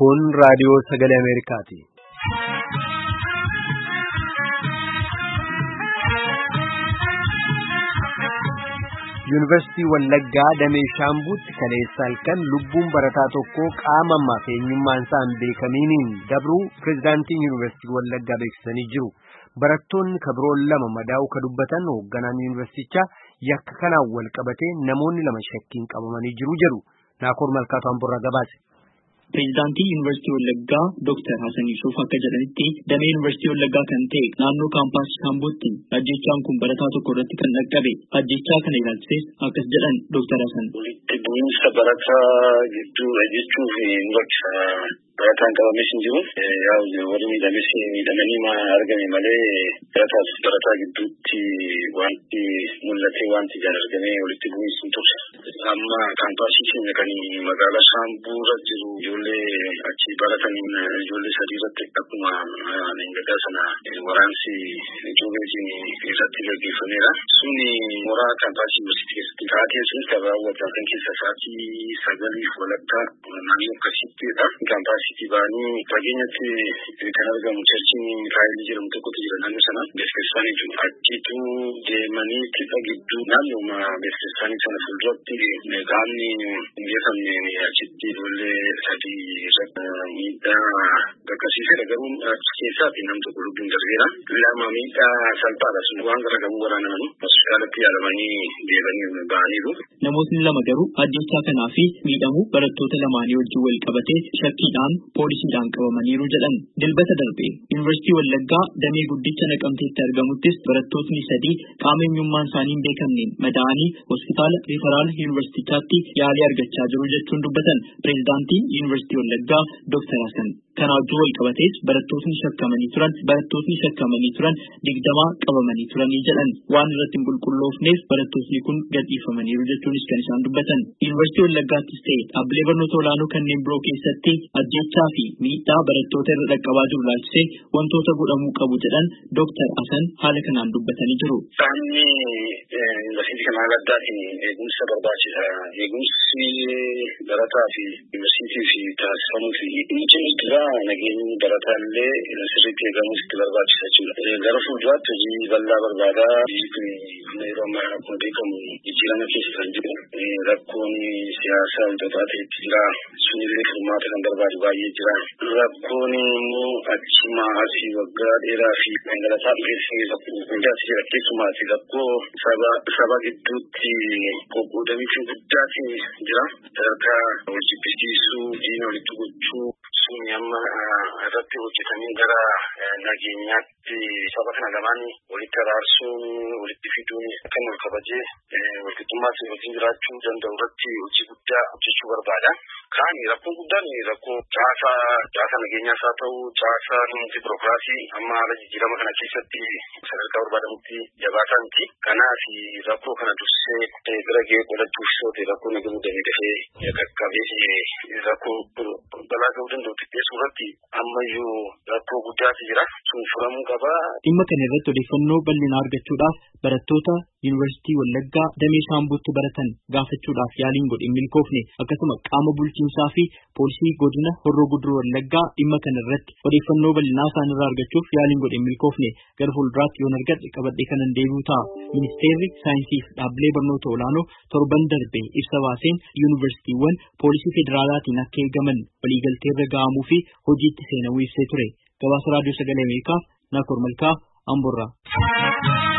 Kun raadiyoo sagalee Ameerikaati. Yuunivarsiitii Wallaggaa Damee Shaambuutti kaleessa halkan lubbuun barataa tokko qaama eenyummaan isaa hin beekamiiniin dabruu pirezidaantiin Yuunivarsiitii Wallaggaa beeksisanii jiru. Barattoonni kabiroon lama madaa'uu ka dubbatan hoogganaan yuunivarsiitichaa yakka kanaan wal qabatee namoonni lama shakkiin qabamanii jiru jedhu. Naakoor Malkaatu Amborraa gabaase. Pirezidaantii Yuunivarsiitii Wallaggaa Dr. Hasan Yusuf akka jedhanitti damee Yuunivarsiitii Wallaggaa kan ta'e naannoo kaampaasii Shaambuutti ajjechaan kun barataa tokko irratti kan dhaqqabe. Ajjechaa kana ilaalchises akkas jedhan Dr. Hasan. Walitti bu'iinsa barataa gidduudha jechuuf barataan qabamee hin jiru. Warri miidhamanii argame malee barataa gidduutti wanti mul'ate wanti jaan argame walitti bu'iinsi hin turre. Amma kaampaasii keenya kan magaalaa Shaambuurra jiru ijoollee achi barataniin ijoollee sadii irratti akkuma leengadaa sana waraansi ijoolleetiin irratti gaggeeffameera. Suni mooraa kaampaasii yuunivarsiitii keessatti taatee sunis kan raawwatan kan keessa sa'aatii 9:00 walakkaa naannoo akkasittidha. Kaampaasiitii ba'anii fageenyatti kan argamu Cheerchiin Mikaa'el jedhamu tokkotu jira naannoo sana beeksisanii jiru. Achitu deemanii qixa gidduu naannooma beeksisanii sana fuulduratti qaamni mijeeffamne achitti ijoollee sadii irratti miidhaa qaqqabsiisedha. Garuu keessaatti nam tokko lubbuun darbeera. Lama miidhaa salphaadha. Sun waan garagaraa waraanamanii hospitaalatti yaalamanii deebanii ba'aniiru. Namootni lama garuu ajjechaa kanaa fi miidhamuu barattoota lamaanii wajjin wal qabatee shakkiidhaan poolisiidhaan qabamaniiru jedhan. Dilbata darbe Yuunivarsiitii Wallaggaa damee guddicha Naqamteetti argamuttis barattootni sadii qaama eenyummaan isaanii hin beekamneen madaa'anii hospitaala Riiferaal Yuunivarsiitichaatti yaalii argachaa jiru jechuun dubbatan pirezidaantiin Yuunivarsiitii Wallaggaa Dr. Hasan. Kana wajjin wal qabatees barattootni shakkamanii turan 20 qabamanii turanii jedhan. Waan irratti hin qulqulloofneef barattootni kun gadhiifamaniiru jechuunis kan isaan dubbatan. Yuunivarsiitii Wallaggaattis ta'e dhaabbilee barnoota olaanoo kanneen biroo keessatti ajjechaa fi miidhaa barattoota irra dhaqqabaa jiru ilaalchisee wantoota godhamuu qabu jedhan Dr. Hasan haala kanaan dubbatanii jiru. Qaamni yuunivarsiitii kana addaatiin eegumsa barbaachisa. Eegumsi barataa fi yuunivarsiitii fi taasifamuu fi cimsituudha. Nageenyi barataallee sirriitti eegamuus itti barbaachisa jechuudha. Gara fuulduraatti hojii bal'aa barbaada. Yeroo ammaa akkuma beekamu jijjiirama keessa kan jiru. Rakkoon siyaasaa wantoota ta'etti jira. Sunillee furmaata kan barbaadu baay'ee jira. Rakkoon immoo achumaa asii waggaa dheeraa fi dhangalataa dhufeessee hundaas jira. Keessumaati rakkoo saba gidduutti qoqqoodamiifi guddaatu jira. Sadarkaa wal jibbisiisuu, diina walitti gochuu suni amma irratti hojjetamee gara nageenyaatti saba kana lamaan walitti araarsuun walitti fiduun kan wal kabajee walqixxummaatti wajjin jiraachuu danda'u irratti hojii guddaa hojjechuu barbaada. Kaan rakkoon guddaan rakkoo caasaa nageenyaas haa ta'u caasaa biirokiraasii amma haala jijjiirama kana keessatti sadarkaa barbaadamutti jabaataa miti. Kanaaf rakkoo kana dursee bira ga'ee qolachuuf sootee rakkoo nageenya damee dafee qaqqabee rakkoo balaa ga'uu danda'u xiqqeessuu irratti ammayyuu rakkoo guddaatu jira. Sun furamuu qaba. Dhimma kana irratti odeeffannoo bal'inaa argachuudhaaf barattoota Yuunivarsiitii Wallaggaa damee Shaambuutti baratan gaafachuudhaaf yaaliin godhe hin milkoofne. Akkasuma qaama bulchiinsaa fi poolisii godina Horroo Guduruu Wallaggaa dhimma kana irratti odeeffannoo bal'inaa isaanirraa argachuuf yaaliin godhe hin milkoofne. Gara fuulduraatti yoon argadhe qabadhee kanan deebi'u ta'a. Ministeerri saayinsii fi dhaabbilee barnoota olaanoo torban darbe ibsa baaseen yuunivarsiitiiwwan poolisii federaalaatiin akka eegaman waliigaltee irra ga'amuu fi hojiitti seenamuu ibsee ture. Gabaasa raadiyoo sagalee Ameerikaa Naakoor Malkaa Amborraa.